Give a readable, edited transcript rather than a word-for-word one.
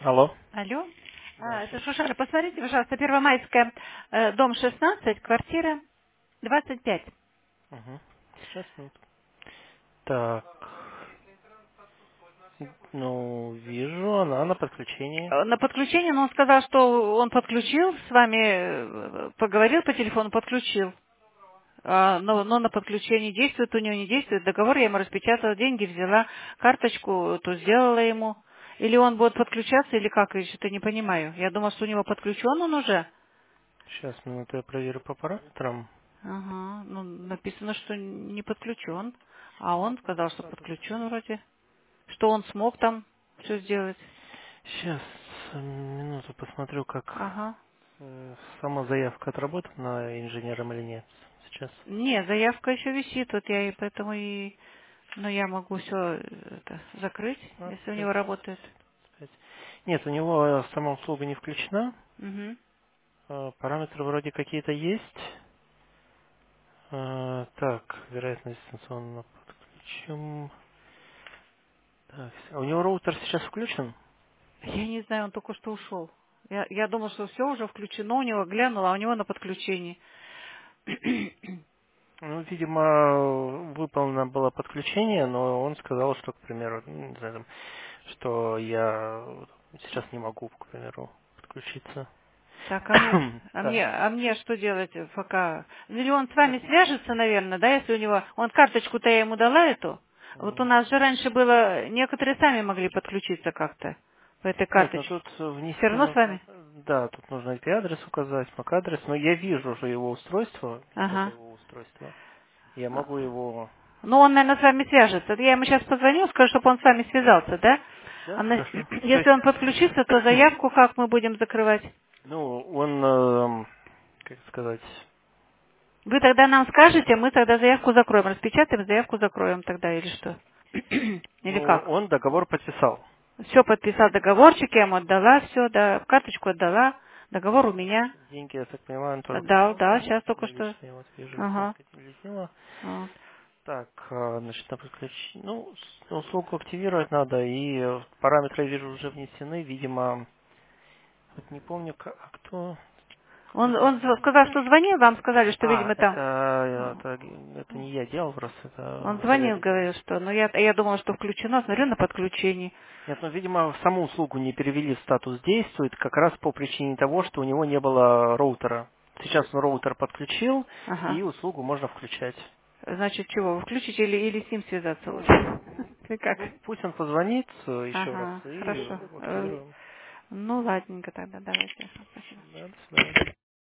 Алло. Алло. Да, Это слушай. Шушара. Посмотрите, пожалуйста, Первомайская, дом 16, квартира 25. Угу. Сейчас, минуту. Так, ну, вижу, она на подключении. На подключение, но он сказал, что он подключил, с вами поговорил по телефону, подключил. Но на подключении действует, у него не действует. Договор я ему распечатала, деньги взяла, карточку то сделала ему. Или он будет подключаться, или как, я что-то не понимаю. Я думала, что у него подключен он уже. Сейчас, минуту, я проверю по параметрам. Ага, ну написано, что не подключен. А он сказал, что подключен вроде. Что он смог там все сделать. Сейчас, минуту, посмотрю, как Ага. сама заявка отработана инженером или нет. Сейчас. Не, заявка еще висит, вот я и поэтому и... Но я могу все это закрыть, если у 15, него работает. 5. Нет, у него сама услуга не включена. Угу. Параметры вроде какие-то есть. Так, вероятно, дистанционно подключим. Так, а у него роутер сейчас включен? Я не знаю, он только что ушел. Я думала, что все уже включено у него, глянула, а у него на подключении. Ну, видимо, выполнено было подключение, но он сказал, что, к примеру, ну, не знаю, там, что я сейчас не могу, к примеру, подключиться. Так, а мне, а Так. мне, а мне что делать пока? Или он с вами свяжется, наверное, да, если у него... Он карточку-то я ему дала эту. Вот у М. нас же раньше было... Некоторые сами могли подключиться как-то по этой Нет, ну карточке. тут Все равно с внести, вами? да, тут нужно IP-адрес указать, MAC-адрес, но я вижу уже его устройство, это Ага. его устройство. Я А, могу его... Ну, он, наверное, с вами свяжется. Я ему сейчас позвоню, скажу, чтобы он с вами связался, да? Да, хорошо. То Если есть, он подключится, то заявку как мы будем закрывать? ну, он, как сказать, Вы тогда нам скажете, мы тогда заявку закроем. Распечатаем, заявку закроем тогда или что? Или ну, как? он договор подписал. Все, подписал договорчик, я ему отдала все, да, карточку отдала, договор у меня. Деньги, я так понимаю, он тоже Отдал, пришел, да, да? сейчас только Я что. лично вот вижу, Ага. снятка телевизора. Вот. Так, значит, на подключение. Ну, услугу активировать надо, и параметры, я вижу, уже внесены, видимо, вот не помню, а кто... Он сказал, что звонил, вам сказали, что, А, видимо, там. это не я делал просто, Он это звонил, заведующий. говорил, что, но я думала, что включено, смотрю на подключении. Нет, ну, видимо, саму услугу не перевели в статус «действует» как раз по причине того, что у него не было роутера. Сейчас он роутер подключил, и Ага. услугу можно включать. Значит, чего, вы включите или с ним связаться Ну, лучше? Ты как? ну, пусть он позвонит еще раз Ага, и хорошо. активируем. Ну, ладненько тогда, давайте. Спасибо. Да, до свидания.